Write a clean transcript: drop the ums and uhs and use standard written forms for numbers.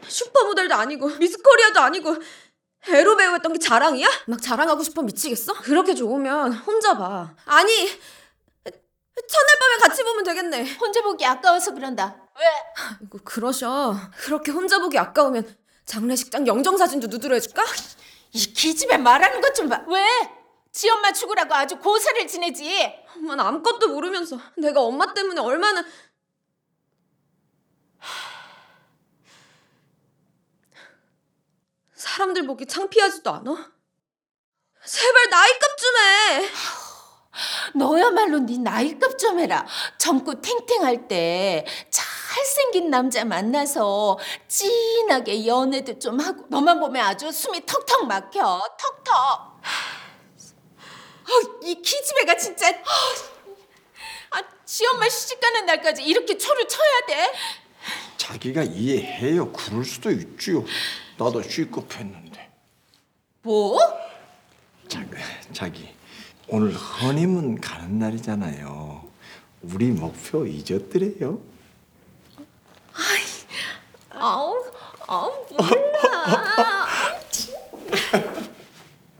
슈퍼모델도 아니고 미스코리아도 아니고 에로 배우였던 게 자랑이야? 막 자랑하고 싶어 미치겠어? 그렇게 좋으면 혼자 봐. 아니, 첫날 밤에 같이 보면 되겠네. 혼자 보기 아까워서 그런다. 왜? 아이고, 그러셔. 그렇게 혼자 보기 아까우면 장례식장 영정사진도 누드려 해줄까? 이 기집애 말하는 것 좀 봐. 왜? 지 엄마 죽으라고 아주 고사를 지내지. 엄마는 아무것도 모르면서 내가 엄마 때문에 얼마나... 사람들 보기 창피하지도 않아? 제발 나이값 좀 해. 너야말로 네 나이값 좀 해라. 젊고 탱탱할 때 잘생긴 남자 만나서 진하게 연애도 좀 하고 너만 보면 아주 숨이 턱턱 막혀. 턱턱. 이 기집애가 진짜. 지 엄마 시집가는 날까지 이렇게 초를 쳐야 돼? 자기가 이해해요. 그럴 수도 있지요. 나도 C급했는데. 뭐? 자기 오늘 허니문 가는 날이잖아요. 우리 목표 잊었더래요. 아우.